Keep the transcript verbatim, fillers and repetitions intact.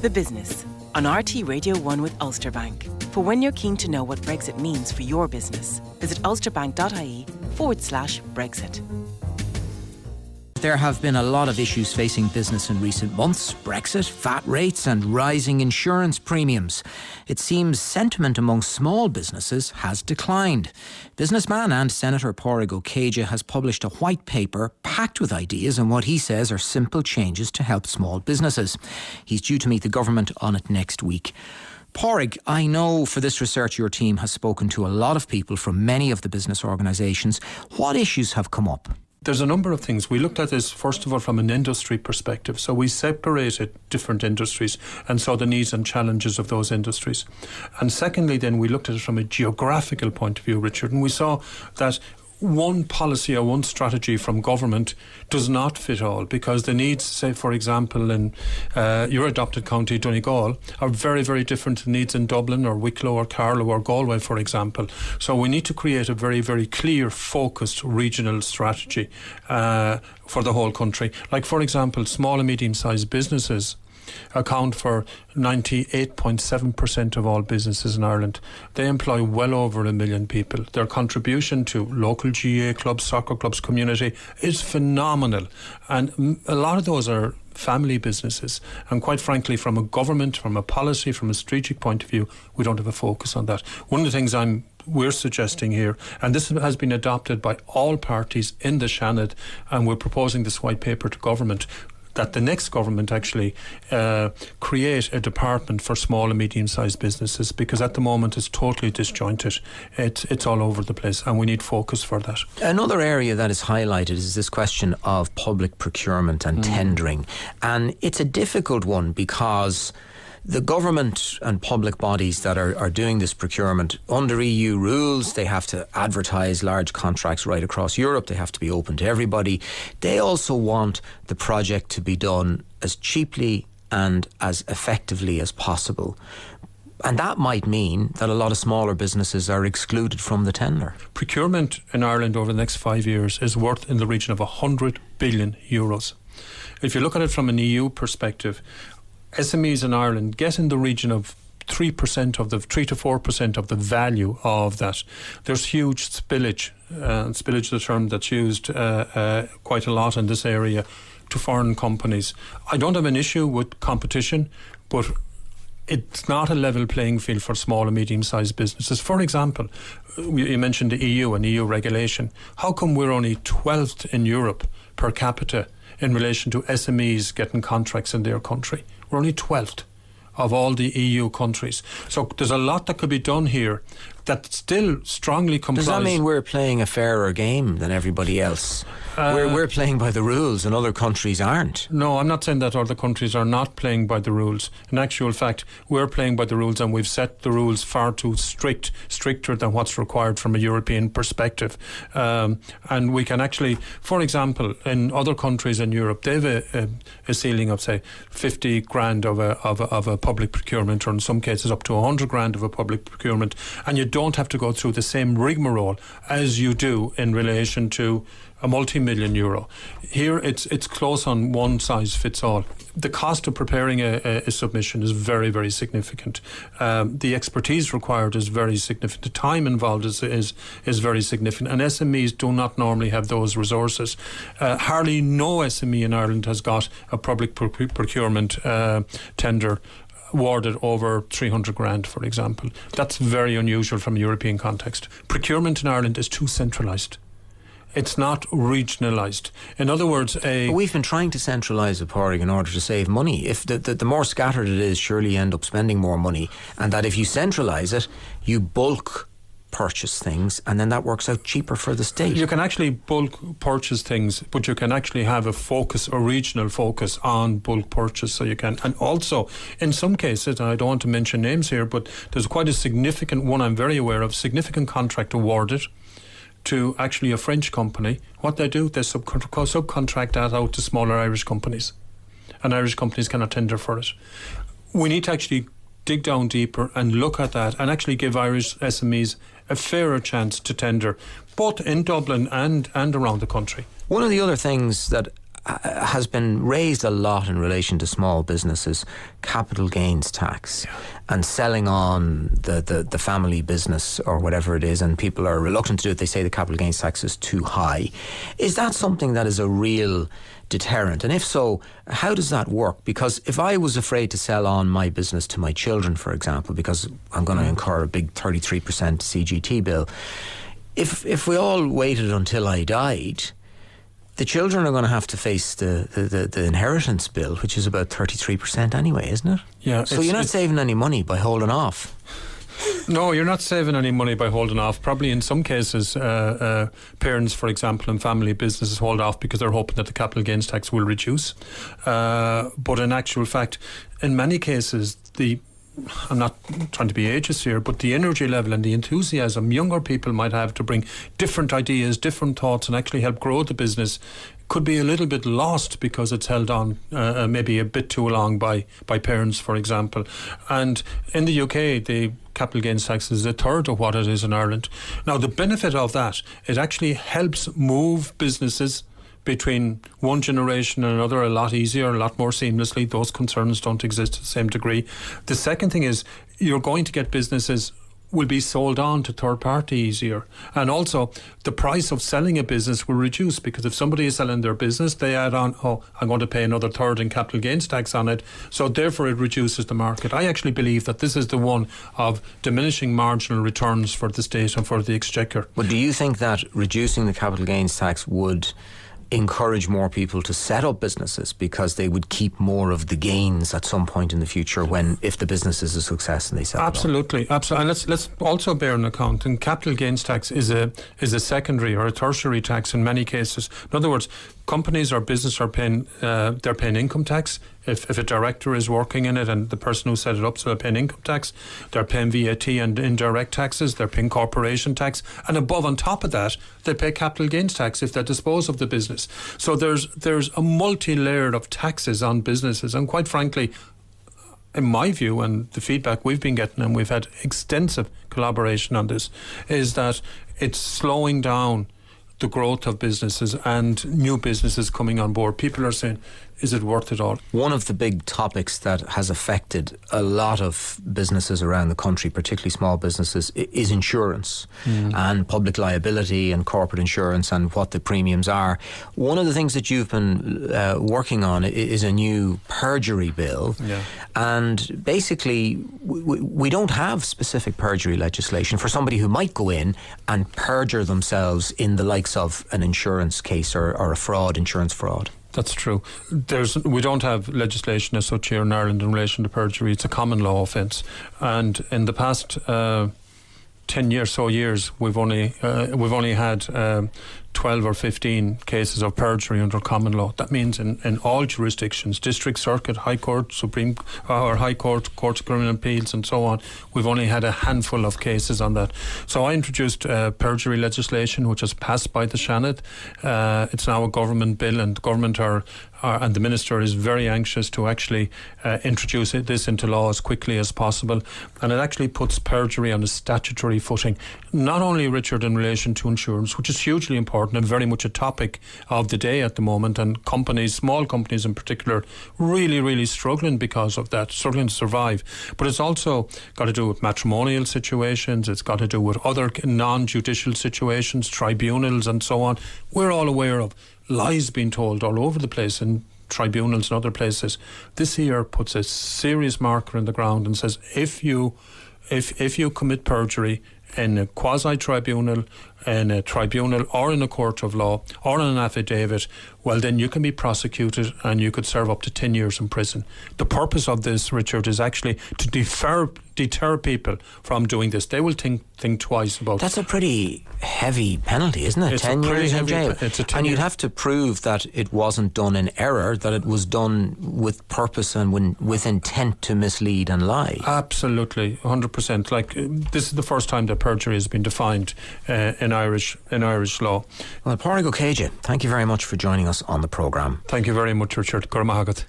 The Business on R T Radio one with Ulster Bank. For when you're keen to know what Brexit means for your business, visit ulsterbank.ie forward slash Brexit. There have been a lot of issues facing business in recent months: Brexit, V A T rates and rising insurance premiums. It seems sentiment among small businesses has declined. Businessman and Senator Pádraig Ó Céide has published a white paper packed with ideas on what he says are simple changes to help small businesses. He's due to meet the government on it next week. Pádraig, I know for this research your team has spoken to a lot of people from many of the business organisations. What issues have come up? There's a number of things. We looked at this, first of all, from an industry perspective. So we separated different industries and saw the needs and challenges of those industries. And secondly, then we looked at it from a geographical point of view, Richard, and we saw that one policy or one strategy from government does not fit all, because the needs, say, for example, in uh, your adopted county, Donegal, are very, very different to needs in Dublin or Wicklow or Carlow or Galway, for example. So we need to create a very, very clear, focused regional strategy uh, for the whole country. Like, for example, small and medium-sized businesses account for ninety-eight point seven percent of all businesses in Ireland. They employ well over a million people. Their contribution to local G A A clubs, soccer clubs, community is phenomenal. And a lot of those are family businesses. And quite frankly, from a government, from a policy, from a strategic point of view, we don't have a focus on that. One of the things I'm we're suggesting here, and this has been adopted by all parties in the Seanad, and we're proposing this white paper to government, that the next government actually uh, create a department for small and medium-sized businesses, because at the moment it's totally disjointed. It's, it's all over the place, and we need focus for that. Another area that is highlighted is this question of public procurement and mm. tendering. And it's a difficult one, because the government and public bodies that are, are doing this procurement under E U rules, they have to advertise large contracts right across Europe. They have to be open to everybody. They also want the project to be done as cheaply and as effectively as possible. And that might mean that a lot of smaller businesses are excluded from the tender. Procurement in Ireland over the next five years is worth in the region of one hundred billion euros. If you look at it from an E U perspective, S M Es in Ireland get in the region of three percent of the three to four percent of the value of that. There's huge spillage, uh, spillage is a term that's used uh, uh, quite a lot in this area, to foreign companies. I don't have an issue with competition, but it's not a level playing field for small and medium-sized businesses. For example, you mentioned the E U and E U regulation. How come we're only twelfth in Europe per capita in relation to S M Es getting contracts in their country? We're only twelfth of all the E U countries. So there's a lot that could be done here that still strongly complies. Does that mean we're playing a fairer game than everybody else? Uh, we're, we're playing by the rules and other countries aren't. No, I'm not saying that other countries are not playing by the rules. In actual fact, we're playing by the rules, and we've set the rules far too strict, stricter than what's required from a European perspective. Um, and we can actually, for example, in other countries in Europe, they have a, a, a ceiling of, say, fifty grand of a, of a of a public procurement, or in some cases up to one hundred grand of a public procurement, and you don't have to go through the same rigmarole as you do in relation to a multi-million euro. Here it's it's close on one size fits all. The cost of preparing a, a, a submission is very, very significant. Um, the expertise required is very significant. The time involved is is, is very significant. And S M Es do not normally have those resources. Uh, hardly no S M E in Ireland has got a public procurement uh, tender awarded over three hundred grand, for example. That's very unusual from a European context. Procurement in Ireland is too centralised. It's not regionalised. In other words, a... But we've been trying to centralise it, Pádraig, in order to save money. If the, the, the more scattered it is, surely you end up spending more money. And that if you centralise it, you bulk purchase things, and then that works out cheaper for the state. You can actually bulk purchase things, but you can actually have a focus, a regional focus on bulk purchase. So you can, and also in some cases, and I don't want to mention names here, but there's quite a significant one I'm very aware of, significant contract awarded to actually a French company. What they do, they subcon- subcontract that out to smaller Irish companies, and Irish companies cannot tender for it. We need to actually dig down deeper and look at that, and actually give Irish S M Es a fairer chance to tender, both in Dublin and, and around the country. One of the other things that uh, has been raised a lot in relation to small businesses, capital gains tax, yeah. and selling on the, the, the family business or whatever it is, and people are reluctant to do it. They say the capital gains tax is too high. Is that something that is a real deterrent? And if so, how does that work? Because if I was afraid to sell on my business to my children, for example, because I'm going to incur a big thirty-three percent C G T bill, if if we all waited until I died, the children are going to have to face the, the, the, the inheritance bill, which is about thirty-three percent anyway, isn't it? Yeah. So you're not saving any money by holding off. No, you're not saving any money by holding off. Probably in some cases, uh, uh, parents, for example, and family businesses hold off because they're hoping that the capital gains tax will reduce. Uh, but in actual fact, in many cases, the I'm not trying to be ageist here, but the energy level and the enthusiasm younger people might have to bring different ideas, different thoughts, and actually help grow the business could be a little bit lost because it's held on uh, maybe a bit too long by, by parents, for example. And in the U K, the capital gains tax is a third of what it is in Ireland. Now, the benefit of that, it actually helps move businesses between one generation and another a lot easier, a lot more seamlessly. Those concerns don't exist to the same degree. The second thing is you're going to get businesses will be sold on to third party easier, and also the price of selling a business will reduce, because if somebody is selling their business, they add on, oh, I'm going to pay another third in capital gains tax on it, so therefore it reduces the market. I actually believe that this is the one of diminishing marginal returns for the state and for the exchequer. But do you think that reducing the capital gains tax would encourage more people to set up businesses because they would keep more of the gains at some point in the future when, if the business is a success and they sell absolutely, it absolutely. And let's let's also bear in account, and capital gains tax is a is a secondary or a tertiary tax in many cases. In other words, companies or business are paying uh, they're paying income tax. If if a director is working in it and the person who set it up, so they're paying income tax, they're paying V A T and indirect taxes, they're paying corporation tax, and above on top of that, they pay capital gains tax if they dispose of the business. So there's there's a multi-layered of taxes on businesses, and quite frankly, in my view, and the feedback we've been getting, and we've had extensive collaboration on this, is that it's slowing down the growth of businesses and new businesses coming on board. People are saying, is it worth it all? One of the big topics that has affected a lot of businesses around the country, particularly small businesses, is insurance mm. and public liability and corporate insurance and what the premiums are. One of the things that you've been uh, working on is a new perjury bill. Yeah. And basically, we, we don't have specific perjury legislation for somebody who might go in and perjure themselves in the likes of an insurance case or, or a fraud, insurance fraud. That's true. There's we don't have legislation as such here in Ireland in relation to perjury. It's a common law offence, and in the past uh, ten years, so years, we've only uh, we've only had um, twelve or fifteen cases of perjury under common law. That means in, in all jurisdictions, district, circuit, high court, supreme or high court, courts of criminal appeals, and so on, we've only had a handful of cases on that. So I introduced uh, perjury legislation, which was passed by the Seanad. Uh, it's now a government bill, and government are Uh, and the Minister is very anxious to actually uh, introduce it, this into law as quickly as possible. And it actually puts perjury on a statutory footing, not only, Richard, in relation to insurance, which is hugely important and very much a topic of the day at the moment, and companies, small companies in particular, really, really struggling because of that, struggling to survive. But it's also got to do with matrimonial situations, it's got to do with other non-judicial situations, tribunals and so on. We're all aware of lies being told all over the place in tribunals and other places. This here puts a serious marker in the ground and says, if you if if you commit perjury in a quasi-tribunal, in a tribunal or in a court of law or in an affidavit, well, then you can be prosecuted and you could serve up to ten years in prison. The purpose of this, Richard, is actually to defer, deter people from doing this. They will think think twice about it. That's a pretty heavy penalty, isn't it? It's ten years in jail. It's a and you'd have to prove that it wasn't done in error, that it was done with purpose and when, with intent to mislead and lie. Absolutely, one hundred percent. Like, this is the first time that perjury has been defined uh, in Irish in Irish law. Well, Pádraig Ó Céide, thank you very much for joining us on the programme. Thank you very much, Richard. Gurmahagat.